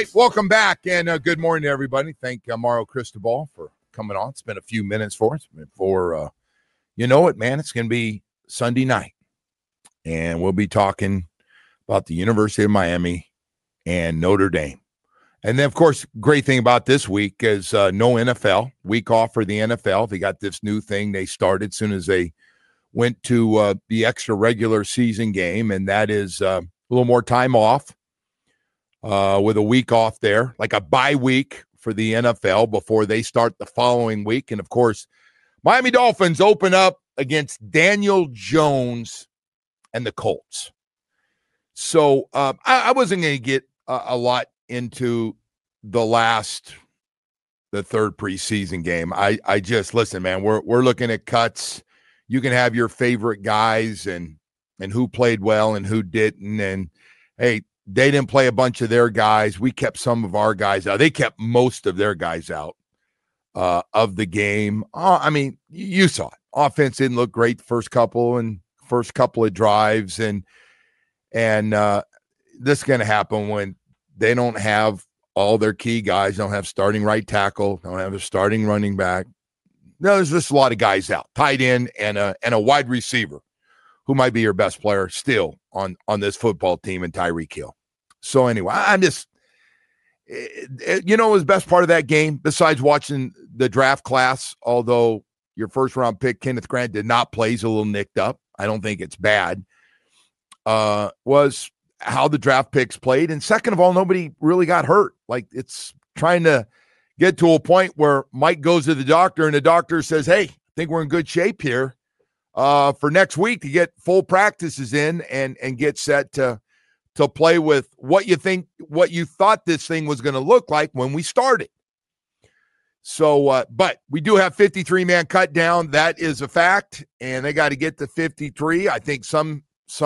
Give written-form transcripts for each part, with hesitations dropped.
right, welcome back, and good morning to everybody. Thank Mauro Cristobal for coming on. It's been a few minutes for us before, you know it, man, it's going to be Sunday night, and we'll be talking about the University of Miami and Notre Dame. And then, of course, great thing about this week is no NFL, week off for the NFL. They got this new thing they started as soon as they went to the extra regular season game, and that is a little more time off. With a week off there, like a bye week for the NFL before they start the following week. And, of course, Miami Dolphins open up against Daniel Jones and the Colts. So I wasn't going to get a lot into the third preseason game. I just, listen, man, we're looking at cuts. You can have your favorite guys and who played well and who didn't. And, hey, they didn't play a bunch of their guys. We kept some of our guys out. They kept most of their guys out of the game. I mean, you saw it. Offense didn't look great the first couple of drives, and this is going to happen when they don't have all their key guys. Don't have starting right tackle. Don't have a starting running back. No, there's just a lot of guys out. Tight end and a wide receiver who might be your best player still on this football team, and Tyreek Hill. So anyway, I'm just, you know, was best part of that game, besides watching the draft class, although your first round pick, Kenneth Grant, did not play. He's a little nicked up. I don't think it's bad. Was how the draft picks played. And second of all, nobody really got hurt. Like, it's trying to get to a point where Mike goes to the doctor and the doctor says, hey, I think we're in good shape here for next week to get full practices in and get set to play with what you thought this thing was going to look like when we started. So, but we do have 53-man cut down. That is a fact, and they got to get to 53. I think some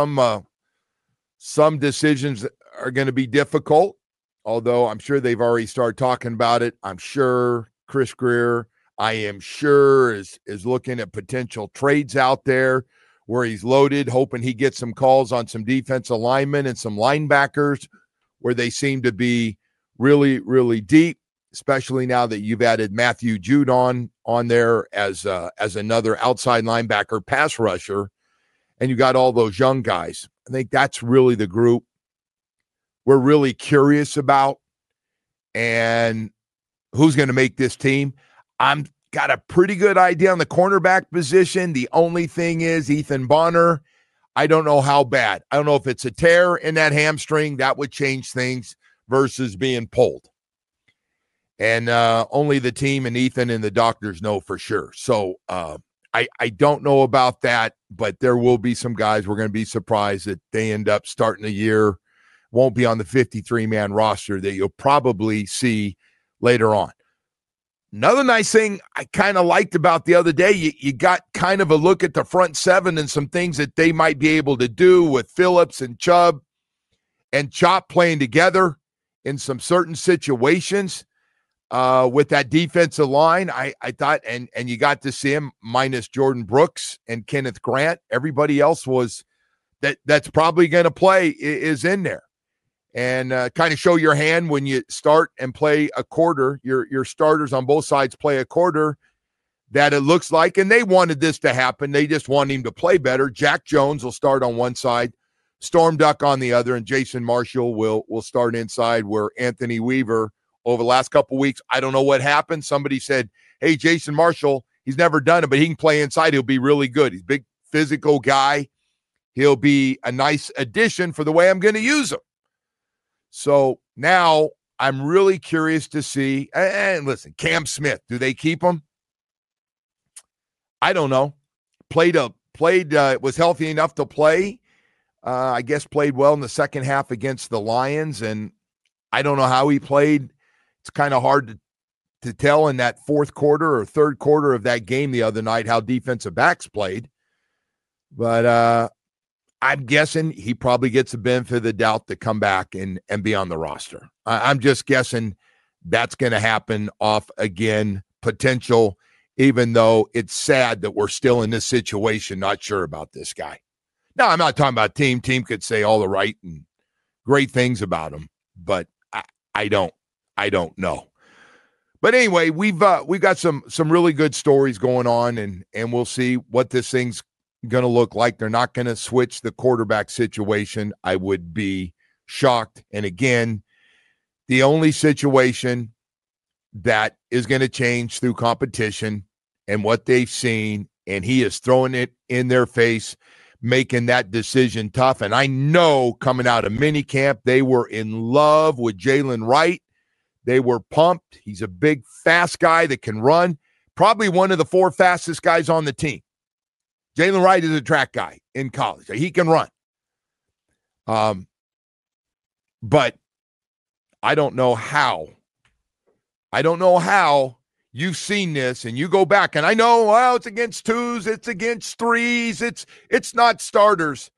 decisions are going to be difficult, although I'm sure they've already started talking about it. I'm sure Chris Grier, I am sure, is looking at potential trades out there where he's loaded, hoping he gets some calls on some defensive linemen and some linebackers where they seem to be really, really deep, especially now that you've added Matthew Judon on there as another outside linebacker pass rusher, and you got all those young guys. I think that's really the group we're really curious about and who's going to make this team. I'm got a pretty good idea on the cornerback position. The only thing is Ethan Bonner. I don't know how bad. I don't know if it's a tear in that hamstring. That would change things versus being pulled. And only the team and Ethan and the doctors know for sure. So I don't know about that, but there will be some guys we're going to be surprised that they end up starting the year, won't be on the 53-man roster that you'll probably see later on. Another nice thing I kind of liked about the other day, you got kind of a look at the front seven and some things that they might be able to do with Phillips and Chubb and Chop playing together in some certain situations with that defensive line. I thought, and you got to see him minus Jordan Brooks and Kenneth Grant. Everybody else was that's probably going to play is in there. And kind of show your hand when you start and play a quarter. Your starters on both sides play a quarter that it looks like, and they wanted this to happen. They just want him to play better. Jack Jones will start on one side, Storm Duck on the other, and Jason Marshall will start inside where Anthony Weaver over the last couple of weeks, I don't know what happened. Somebody said, hey, Jason Marshall, he's never done it, but he can play inside. He'll be really good. He's a big physical guy. He'll be a nice addition for the way I'm going to use him. So now I'm really curious to see, and listen, Cam Smith, do they keep him? I don't know. Was healthy enough to play. I guess played well in the second half against the Lions, and I don't know how he played. It's kind of hard to tell in that fourth quarter or third quarter of that game the other night how defensive backs played. But I'm guessing he probably gets the benefit of the doubt to come back and be on the roster. I'm just guessing that's going to happen off again, potential, even though it's sad that we're still in this situation, not sure about this guy. Now, I'm not talking about team. Team could say all the right and great things about him, but I don't know. But anyway, we've got some really good stories going on, and we'll see what this thing's going to look like. They're not going to switch the quarterback situation. I would be shocked. And again, the only situation that is going to change through competition and what they've seen, and he is throwing it in their face, making that decision tough. And I know coming out of minicamp, they were in love with Jalen Wright. They were pumped. He's a big, fast guy that can run. Probably one of the 4 fastest guys on the team. Jalen Wright is a track guy in college. He can run. But I don't know how. You've seen this and you go back, and I know, well, it's against 2s, it's against 3s, it's not starters.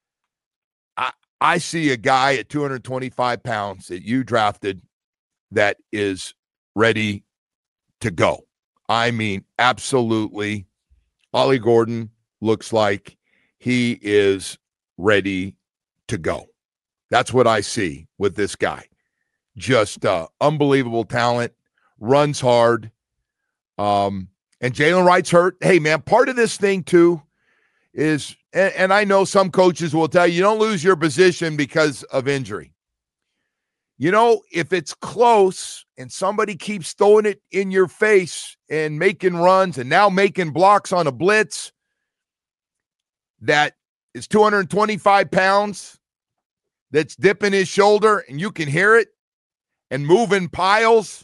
I see a guy at 225 pounds that you drafted that is ready to go. I mean, absolutely. Ollie Gordon looks like he is ready to go. That's what I see with this guy. Just unbelievable talent, runs hard. And Jalen Wright's hurt. Hey, man, part of this thing, too, is, and I know some coaches will tell you don't lose your position because of injury. You know, if it's close and somebody keeps throwing it in your face and making runs and now making blocks on a blitz that is 225 pounds, that's dipping his shoulder and you can hear it and moving piles.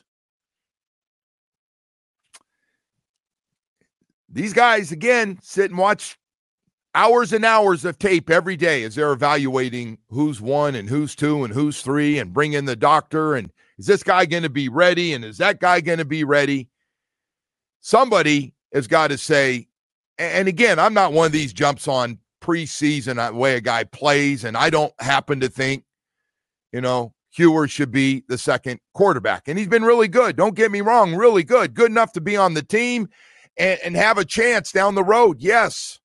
These guys, again, sit and watch hours and hours of tape every day as they're evaluating who's 1 and who's 2 and who's 3 and bring in the doctor. And is this guy going to be ready? And is that guy going to be ready? Somebody has got to say, and again, I'm not one of these jumps on preseason the way a guy plays, and I don't happen to think, Hewer should be the second quarterback. And he's been really good. Don't get me wrong, really good. Good enough to be on the team and have a chance down the road, yes.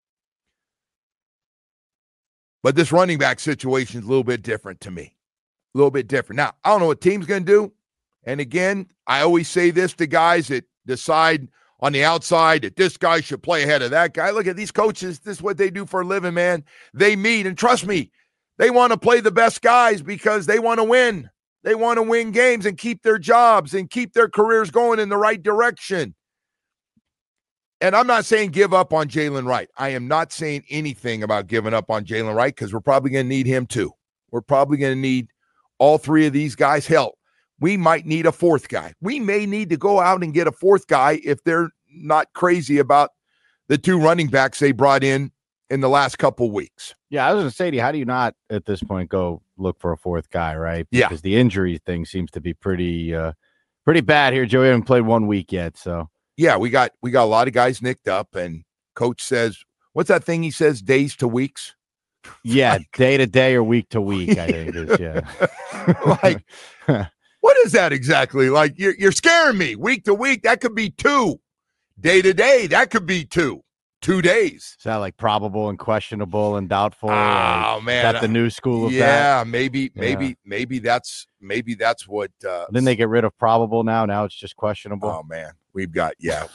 But this running back situation is a little bit different to me. A little bit different. Now, I don't know what team's going to do. And again, I always say this to guys that decide on the outside that this guy should play ahead of that guy. Look at these coaches. This is what they do for a living, man. They meet, and trust me, they want to play the best guys because they want to win. They want to win games and keep their jobs and keep their careers going in the right direction. And I'm not saying give up on Jalen Wright. I am not saying anything about giving up on Jalen Wright because we're probably going to need him too. We're probably going to need all 3 of these guys' help. We might need a 4th guy. We may need to go out and get a 4th guy if they're not crazy about the 2 running backs they brought in the last couple weeks. Yeah, I was going to say to you, how do you not at this point go look for a 4th guy, right? Yeah. Because the injury thing seems to be pretty bad here. Joey, haven't played 1 week yet, so. Yeah, we got a lot of guys nicked up, and coach says, what's that thing he says, days to weeks? Yeah, day to day or week to week, I think is, yeah. Like, what is that exactly? Like, you're scaring me. Week to week, that could be 2. Day to day, that could be 2. 2 days. Is that like probable and questionable and doubtful? Oh, man. Is that the new school of that? Yeah, maybe that's what. Then they get rid of probable now. Now it's just questionable. Oh, man. We got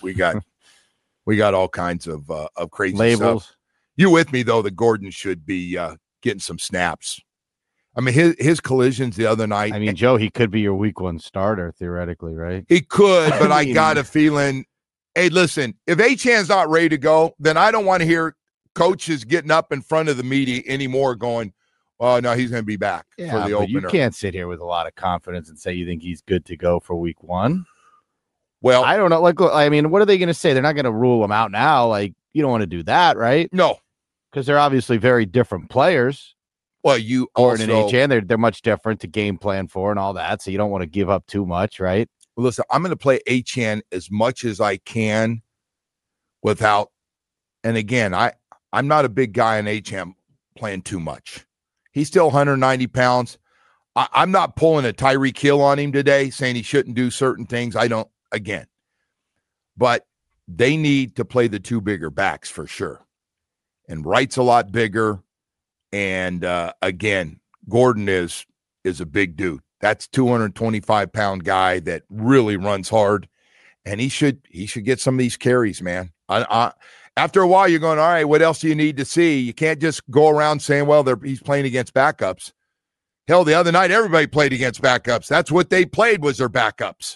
all kinds of crazy labels. Stuff. You with me though that Gordon should be getting some snaps. I mean, his collisions the other night. I mean, Joe, he could be your week 1 starter theoretically, right? He could, but I got a feeling. Hey, listen, if Achane's not ready to go, then I don't want to hear coaches getting up in front of the media anymore going, "Oh no, he's going to be back for the opener." You can't sit here with a lot of confidence and say you think he's good to go for week 1. Well, I don't know. Like, I mean, what are they going to say? They're not going to rule him out now. Like, you don't want to do that, right? No, because they're obviously very different players. Well, you Gordon and HN, they're much different to game plan for and all that. So you don't want to give up too much, right? Well, listen, I'm going to play HN as much as I can without. And again, I'm not a big guy in HN playing too much. He's still 190 pounds. I'm not pulling a Tyreek Hill on him today, saying he shouldn't do certain things. I don't. Again, but they need to play the 2 bigger backs for sure. And Wright's a lot bigger. And again, Gordon is a big dude. That's 225-pound guy that really runs hard, and he should get some of these carries, man. After a while, you're going, all right, what else do you need to see? You can't just go around saying, well, he's playing against backups. Hell, the other night, everybody played against backups. That's what they played, was their backups.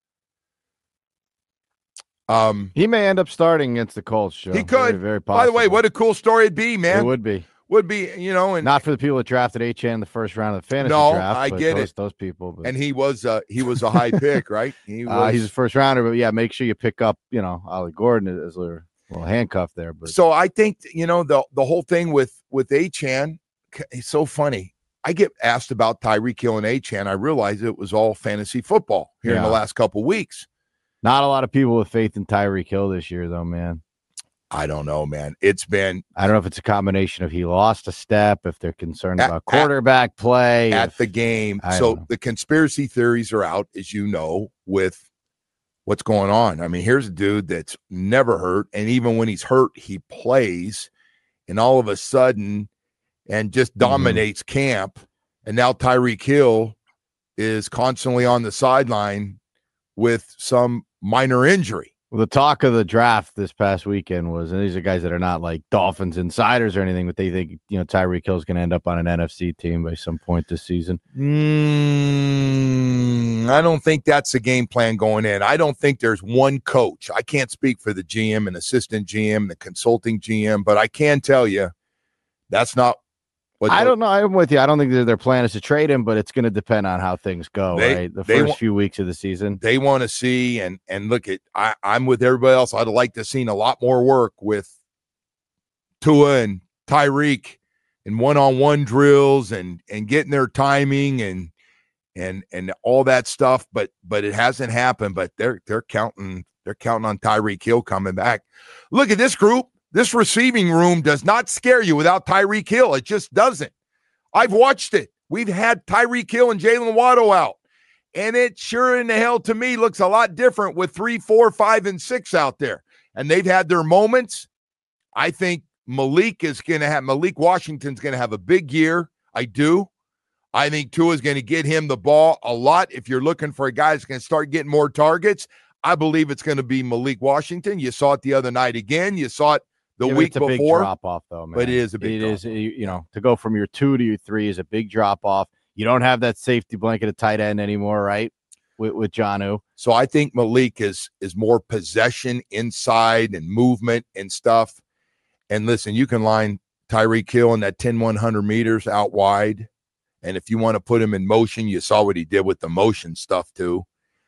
He may end up starting against the Colts, Joe. He could. Very, very possible. By the way, what a cool story it'd be, man. It would be. And not for the people that drafted Achane in the first round of the fantasy draft. I get it. Those people. But. And he was a high pick, right? He's a first rounder, but yeah, make sure you pick up, Ollie Gordon as a little handcuff there. But so I think, the whole thing with Achane, it's so funny. I get asked about Tyreek Hill and Achane. I realize it was all fantasy football here in the last couple of weeks. Not a lot of people with faith in Tyreek Hill this year, though, man. I don't know, man. I don't know if it's a combination of he lost a step, if they're concerned about quarterback play. At the game. So the conspiracy theories are out, as you know, with what's going on. I mean, here's a dude that's never hurt, and even when he's hurt, he plays, and all of a sudden, and just dominates camp. And now Tyreek Hill is constantly on the sideline with some minor injury. Well, the talk of the draft this past weekend was, and these are guys that are not like Dolphins insiders or anything, but they think, Tyreek Hill is going to end up on an NFC team by some point this season. I don't think that's the game plan going in. I don't think there's one coach. I can't speak for the GM and assistant GM, the consulting GM, but I can tell you that's not what I don't know. I'm with you. I don't think their plan is to trade him, but it's going to depend on how things go, right? The first few weeks of the season. They want to see, and look, I'm with everybody else. I'd like to see a lot more work with Tua and Tyreek and one-on-one drills and getting their timing and all that stuff, but it hasn't happened. But they're counting on Tyreek Hill coming back. Look at this group. This receiving room does not scare you without Tyreek Hill. It just doesn't. I've watched it. We've had Tyreek Hill and Jalen Waddle out, and it sure in the hell to me looks a lot different with 3, 4, 5, and 6 out there. And they've had their moments. I think Malik Washington's going to have a big year. I do. I think Tua is going to get him the ball a lot. If you're looking for a guy that's going to start getting more targets, I believe it's going to be Malik Washington. You saw it the other night again. You saw it the week before. It's a big drop off, though, man. But it is a big drop off. To go from your 2 to your 3 is a big drop off. You don't have that safety blanket at tight end anymore, right? With Jonnu. So I think Malik is more possession inside and movement and stuff. And listen, you can line Tyreek Hill in that 10-100 meters out wide. And if you want to put him in motion, you saw what he did with the motion stuff too.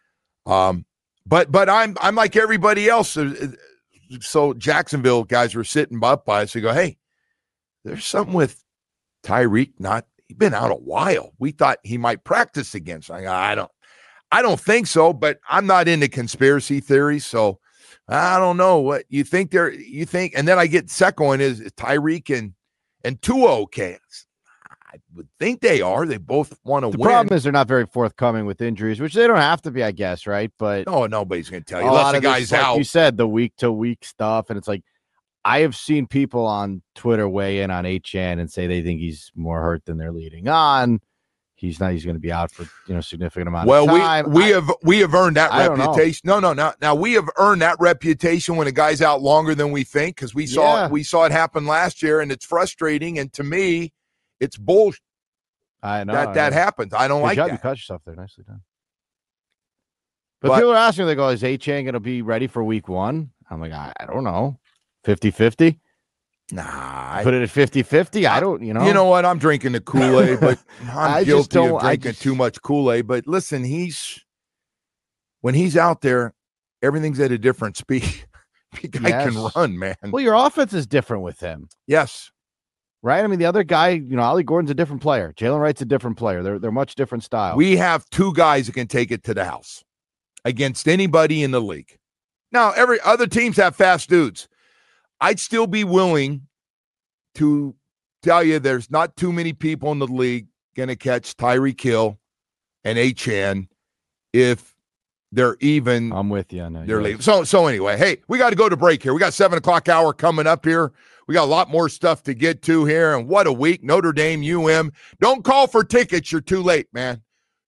But I'm like everybody else. So Jacksonville guys were sitting up by us. They go, hey, there's something with Tyreek. He's been out a while. We thought he might practice again. So I don't think so, but I'm not into conspiracy theories. So I don't know what you think and then I get second one is Tyreek and Tua okay? I would think they are. They both want to win. The problem is they're not very forthcoming with injuries, which they don't have to be, I guess, right? But nobody's going to tell you unless the guy's out. Like you said, the week-to-week stuff, and it's like I have seen people on Twitter weigh in on Achane and say they think he's more hurt than they're leading on. He's going to be out for significant amount of time. Well, we have earned that reputation. No. Now we have earned that reputation when a guy's out longer than we think because we saw it happen last year, and it's frustrating. And to me, it's bullshit. I know that happens. I don't like that. You caught yourself there. Nicely done. But people are asking, they go, is Achane going to be ready for week 1? I'm like, I don't know. 50-50? Nah. Put it at 50-50? I don't, You know what? I'm drinking the Kool-Aid, but I'm guilty of drinking too much Kool-Aid. But listen, when he's out there, everything's at a different speed. The guy can run, man. Well, your offense is different with him. Yes. Right? I mean, the other guy, Ollie Gordon's a different player. Jalen Wright's a different player. They're much different styles. We have 2 guys that can take it to the house against anybody in the league. Now, every other teams have fast dudes. I'd still be willing to tell you there's not too many people in the league going to catch Tyreek Hill and Achane if they're even. I'm with you on that. They're leaving. So anyway, hey, we got to go to break here. We got 7 o'clock hour coming up here. We got a lot more stuff to get to here, and what a week. Notre Dame, UM. Don't call for tickets. You're too late, man.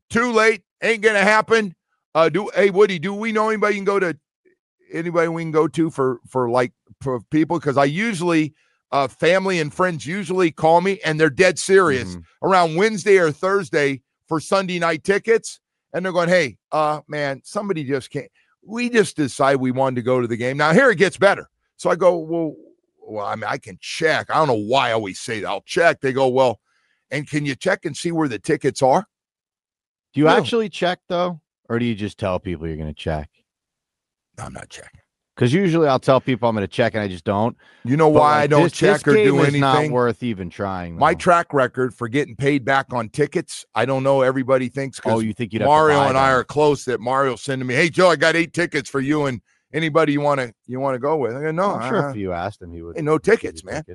Too late. Ain't gonna happen. Hey Woody, do we know anybody we can go to for people? Because I usually family and friends usually call me and they're dead serious around Wednesday or Thursday for Sunday night tickets, and they're going, hey, man, somebody just can't. We just decided we wanted to go to the game. Now here it gets better. So I go, well, I mean, I can check. I don't know why I always say that. I'll check. They go, well, and can you check and see where the tickets are? Do you actually check though? Or do you just tell people you're going to check? No, I'm not checking. Because usually I'll tell people I'm going to check and I just don't. You know why I don't check or do anything? Not worth even trying. Though. My track record for getting paid back on tickets, I don't know. Everybody thinks because you think Mario and I are close that Mario send to me, hey Joe, I got 8 tickets for you and anybody you want to go with. I go, no, I'm sure if you asked him, he would. Hey, no tickets, man.